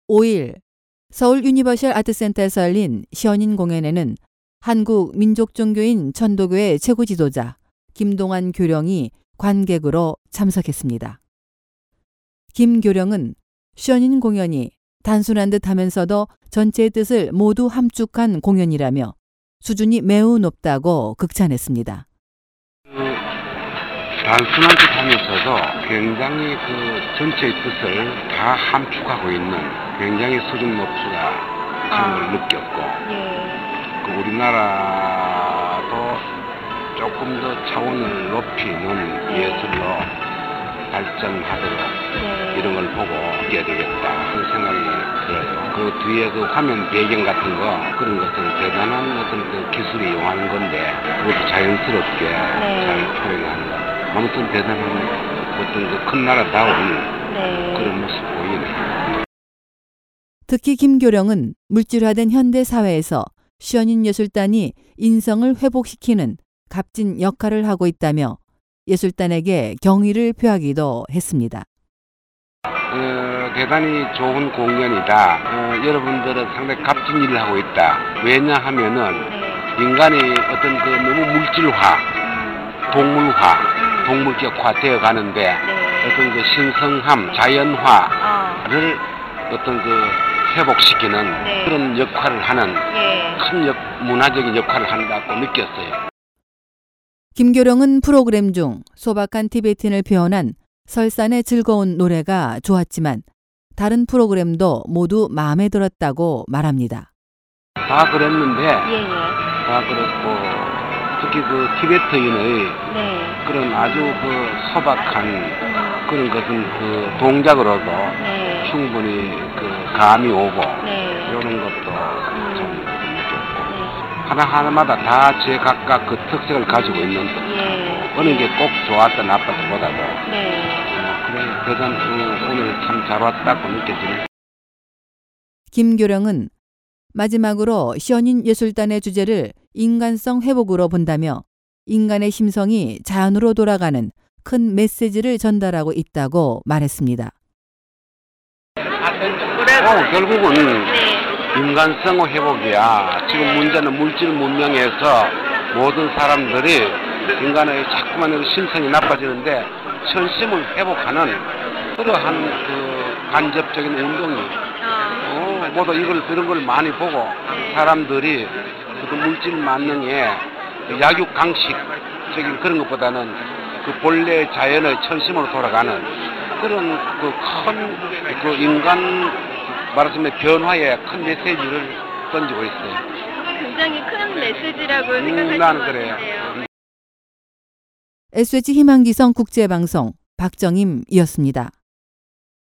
5일 서울 유니버셜 아트센터에서 열린 시연인 공연에는 한국 민족종교인 천도교의 최고 지도자 김동완 교령이 관객으로 참석했습니다. 김 교령은 시연인 공연이 단순한 듯 하면서도 전체의 뜻을 모두 함축한 공연이라며 수준이 매우 높다고 극찬했습니다. 단순한 듯 하면서도 굉장히 전체의 뜻을 다 함축하고 있는 굉장히 수준 높다는 걸 느꼈고, 우리나라도 조금 더 차원을 높이는 예술로 발전하도록 이런 걸 보고 해야 되겠다 하는 생각이 들어요. 그 뒤에 그 화면 배경 같은 거, 그런 것은 대단한 어떤 기술이 이용하는 건데 그것도 자연스럽게 잘 표현하는 것. 아무튼 대단한 어떤 큰 나라다운 그런 모습 보이네. 특히 김 교령은 물질화된 현대 사회에서 시연인 예술단이 인성을 회복시키는 값진 역할을 하고 있다며 예술단에게 경의를 표하기도 했습니다. 대단히 좋은 공연이다. 여러분들은 상당히 값진 일을 하고 있다. 왜냐하면은 인간이 어떤 너무 물질화, 동물격화 되어 가는데 어떤 신성함, 자연화를 어떤 회복시키는 그런 역할을 하는 큰 문화적인 역할을 한다고 느꼈어요. 김 교령은 프로그램 중 소박한 티베틴을 표현한 설산의 즐거운 노래가 좋았지만 다른 프로그램도 모두 마음에 들었다고 말합니다. 다 그랬는데 다 그렇고 특히 티베트인의 그런 아주 소박한 그런 것은 동작으로도 충분히 감이 오고 이런 것도 참 느꼈고 하나하나마다 다 제각각 그 특색을 가지고 있는 듯 어느 게 꼭 좋았다 나빴다보다도 그래 대단 오늘 참 잘 왔다고 느껴지네. 김 교령은 마지막으로 시연인 예술단의 주제를 인간성 회복으로 본다며 인간의 심성이 자연으로 돌아가는 큰 메시지를 전달하고 있다고 말했습니다. 결국은 인간성 회복이야. 지금 문제는 물질 문명에서 모든 사람들이 인간의 자꾸만 심성이 나빠지는데 선심을 회복하는 그러한 간접적인 운동이 모두 이런 걸 많이 보고 사람들이 물질 만능의 약육강식적인 그런 것보다는 본래 자연의 천심으로 돌아가는 그런 큰 인간 말하자면 변화의 큰 메시지를 던지고 있어요. 굉장히 큰 메시지라고 생각하시는 나는 것 그래요. 같아요. SH 희망기성 국제방송 박정임이었습니다.